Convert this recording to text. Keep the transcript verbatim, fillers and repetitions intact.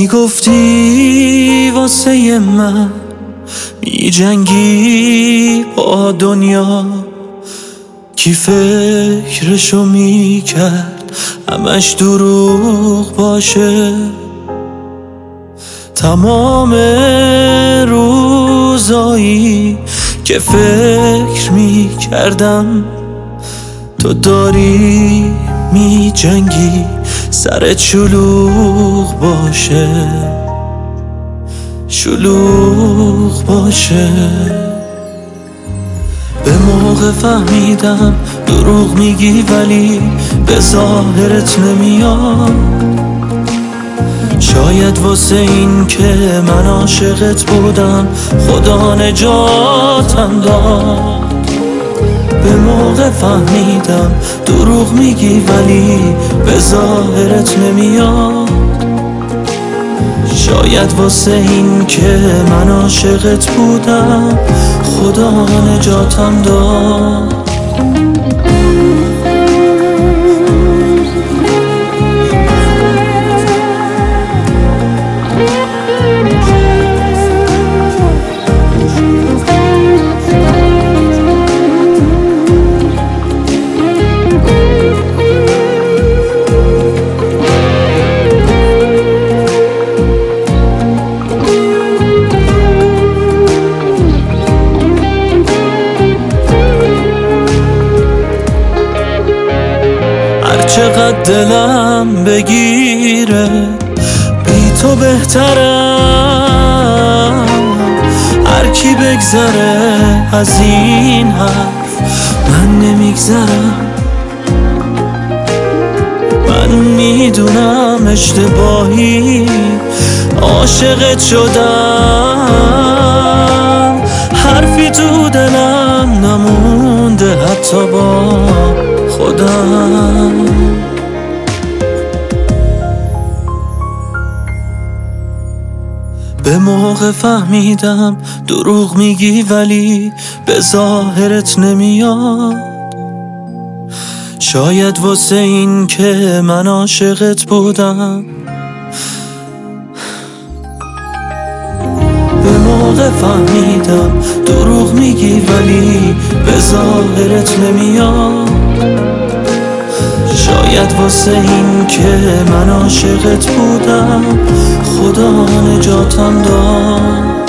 میگفتی واسه من می جنگی با دنیا، کی فکرشو میکرد همش دروغ باشه. تمام روزایی که فکر میکردم تو داری می جنگی سرت شلوغ باشه، شلوغ باشه. به موقع فهمیدم دروغ میگی ولی به ظاهرت نمیاد. شاید واسه این که من عاشقت بودم خدا نجاتم داد. به موقع فهمیدم دروغ میگی ولی به ظاهرت نمیاد. شاید واسه این که من عاشقت بودم خدا نجاتم داد. چقدر دلم بگیره بی تو بهترم. هر کی بگذره از این حرف من نمیگذرم. من میدونم اشتباهی عاشقت شدم. حرفی تو دلم نمونده حتی با خودم. به موقع فهمیدم دروغ میگی ولی به ظاهرت نمیاد. شاید واسه این که من عاشقت بودم. به موقع فهمیدم دروغ میگی ولی به ظاهرت نمیاد. شاید واسه این که من عاشقت بودم خدا نجاتم داد.